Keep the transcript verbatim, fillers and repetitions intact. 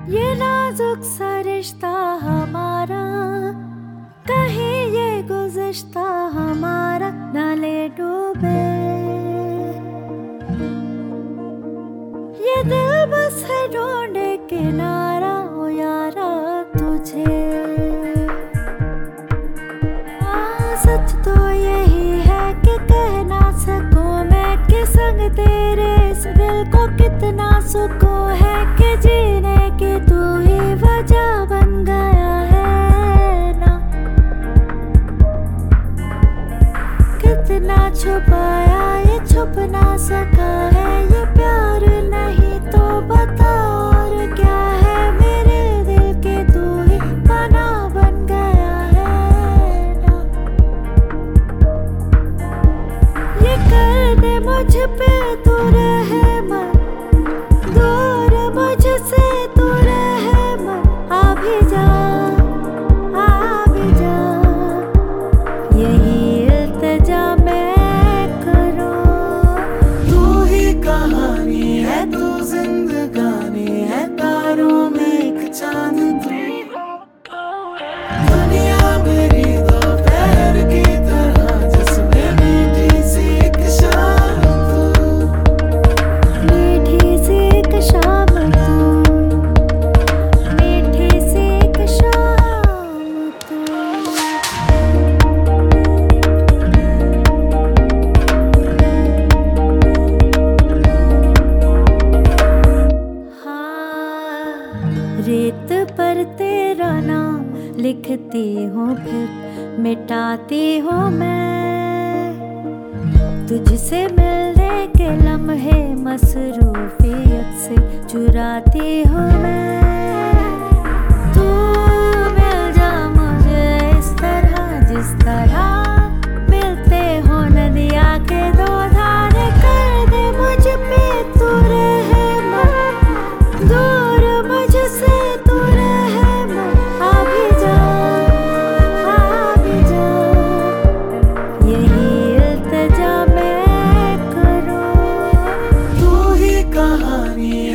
ये नाजुक सा रिश्ता हमारा, कहीं ये गुज़िश्ता हमारा न ले डूबे। ये दिल बस है ढूंढे किनारा, ओ यारा तुझे। हाँ, सच तो यही है कि कह ना सकूं मैं कि संग तेरे इस दिल को कितना सुकून है कि जीने की तू ही वजह बन गया है ना। कितना छुपाया ये छुप ना सका है, ये प्यार नहीं तो बता और क्या है। मेरे दिल के तू ही बना बन गया है ना। ये कर दे मुझ पे तू रहमत, दूर मुझसे तू रहमत। आ भी जा, आ भी जा, यही इल्तिजा मैं करूं। तू ही कहानी है, तू जिंदगानी है, तारों में एक चांद तू। दुनिया मेरी दोपहर की तरह जिसमें मीठी सी एक शाम तू। मीठी सी एक शाम तू, मीठी सी एक शाम तू। हाँ, रेत पर तेरा नाम लिखती हूँ फिर मिटाती हूँ मैं। तुझसे मिलने के लम्हे मसरूफियत से चुराती हूँ मैं। तू मिल जा मुझे इस तरह जिस तरह मिलते हो नदिया के दो धारे। कर दे मुझ पे तू रहमत, दूर मुझसे तू रहमत। आ भी जा, आ भी जा, यही इल्तिजा मैं करूं। तू ही कहानी